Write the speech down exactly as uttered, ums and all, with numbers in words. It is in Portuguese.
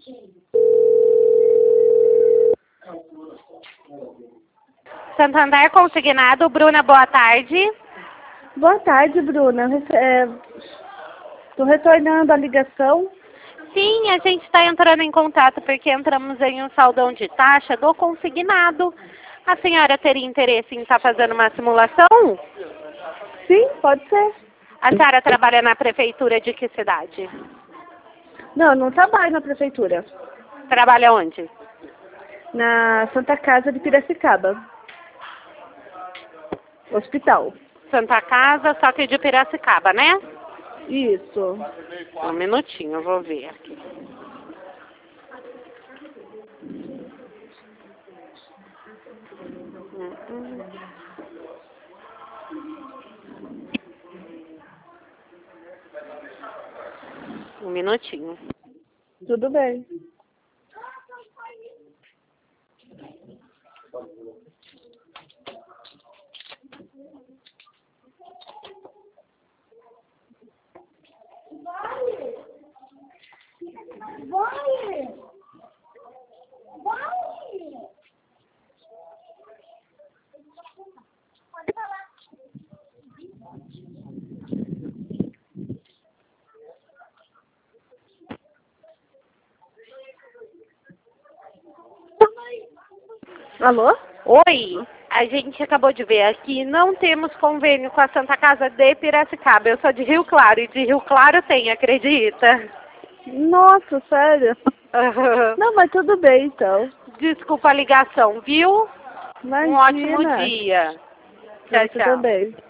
Santander Consignado, Bruna, boa tarde. Boa tarde, Bruna. Estou é, retornando a ligação. Sim, a gente está entrando em contato porque entramos em um saldão de taxa do consignado. A senhora teria interesse em estar fazendo uma simulação? Sim, pode ser. A senhora trabalha na prefeitura de que cidade? Não, não trabalho na prefeitura. Trabalha onde? Na Santa Casa de Piracicaba. Hospital. Santa Casa, só que de Piracicaba, né? Isso. Um minutinho, eu vou ver aqui. Um minutinho. Tudo bem. Vai! Vai! Pode falar. Alô? Oi, a gente acabou de ver aqui, não temos convênio com a Santa Casa de Piracicaba. Eu sou de Rio Claro e de Rio Claro tem, acredita? Nossa, sério? Não, mas tudo bem, então. Desculpa a ligação, viu? Imagina. Um ótimo dia. Tchau, Você tchau. também.